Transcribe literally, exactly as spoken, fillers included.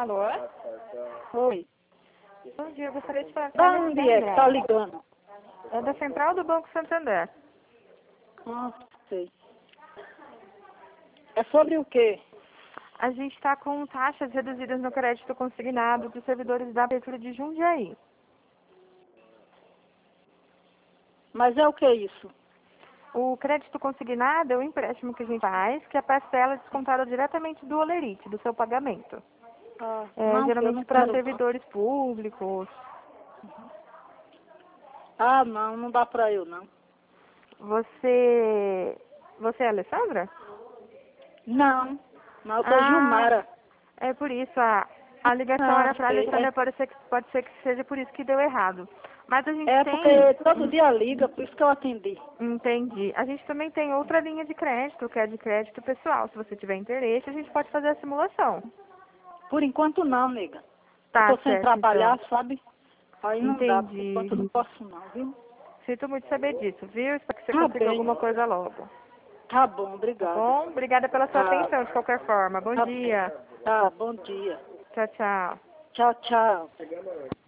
Alô? Oi. Bom dia, eu gostaria de falar com Da a onde é que tá ligando? É da Central do Banco Santander. Ah, sei. É sobre o quê? A gente está com taxas reduzidas no crédito consignado dos servidores da Prefeitura de Jundiaí. Mas é o que isso? O crédito consignado é o empréstimo que a gente faz, que a parcela é descontada diretamente do holerite, do seu pagamento. Ah, É, não, eu geralmente não para quero. servidores públicos. Ah, não, não dá pra eu, não. Você... Você é a Alessandra? Não, não, eu sou Ah, Gilmara. é por isso. A, a ligação Ah, era para a sei. Alessandra, É, pode ser, que, pode ser que seja por isso que deu errado. Mas a gente é tem... porque todo dia liga, por isso que eu atendi. Entendi. A gente também tem outra linha de crédito, que é de crédito pessoal. Se você tiver interesse, a gente pode fazer a simulação. Por enquanto não, nega. Eu Tá tô sem certo, então. trabalhar, sabe? Aí não dá, por Entendi. enquanto eu não posso não, viu? Sinto muito saber disso, viu? Espero que você Tá consiga bem. alguma coisa logo. Tá bom, Tá obrigada. bom? Obrigada pela sua Tá, atenção, de qualquer forma. Bom tá bem. dia. Tá, bom dia. Tchau, tchau. Tchau, tchau.